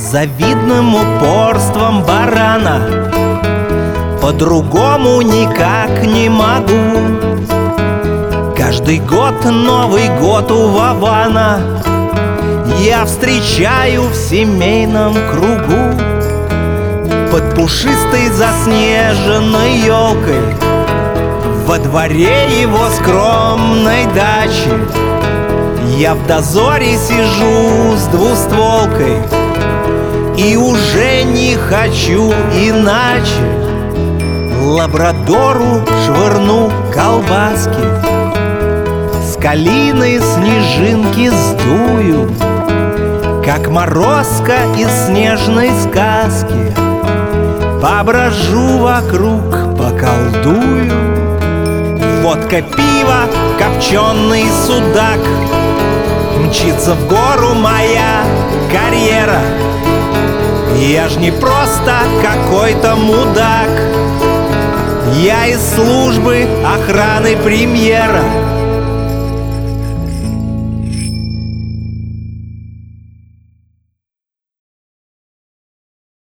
завидным упорством барана. По-другому никак не могу. Каждый год Новый год у Вована я встречаю в семейном кругу. Под пушистой заснеженной елкой во дворе его скромной дачи я в дозоре сижу с двустволкой и уже не хочу иначе. Лабрадору швырну колбаски, с калины снежинки сдую, как морозко из снежной сказки. Поброжу вокруг, поколдую. Водка, пиво, копченый судак, мчится в гору моя карьера. Я ж не просто какой-то мудак, я из службы охраны премьера.